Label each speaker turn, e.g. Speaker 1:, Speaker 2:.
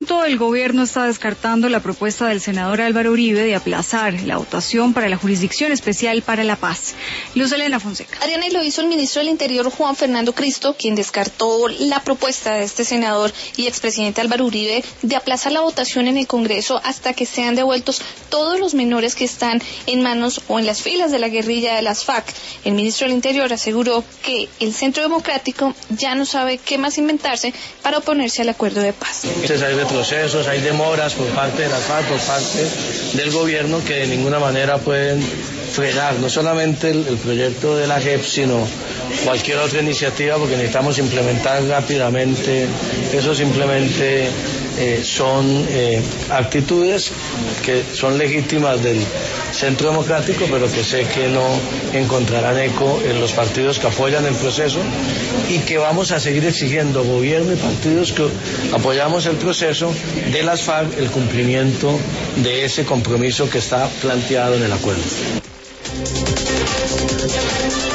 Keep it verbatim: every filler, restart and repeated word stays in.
Speaker 1: punto, el gobierno está descartando la propuesta del senador Álvaro Uribe de aplazar la votación para la Jurisdicción Especial para la Paz. Luz Elena Fonseca.
Speaker 2: Ariana, y lo hizo el ministro del Interior, Juan Fernando Cristo, quien descartó la propuesta de este senador y expresidente Álvaro Uribe de aplazar la votación en el Congreso hasta que sean devueltos todos los menores que están en manos o en las filas de la guerrilla de las FARC. El ministro del Interior aseguró que el Centro Democrático ya no sabe qué más inventarse para oponerse al acuerdo de paz.
Speaker 3: Hay retrocesos, hay demoras por parte de las FARC, por parte del gobierno, que de ninguna manera pueden frenar no solamente el, el proyecto de la J E P, sino cualquier otra iniciativa, porque necesitamos implementar rápidamente. Eso simplemente eh, son eh, actitudes que son legítimas del Centro Democrático, pero que sé que no encontrarán eco en los partidos que apoyan el proceso, y que vamos a seguir exigiendo gobierno y partidos que apoyamos el proceso de las FARC el cumplimiento de ese compromiso que está planteado en el acuerdo.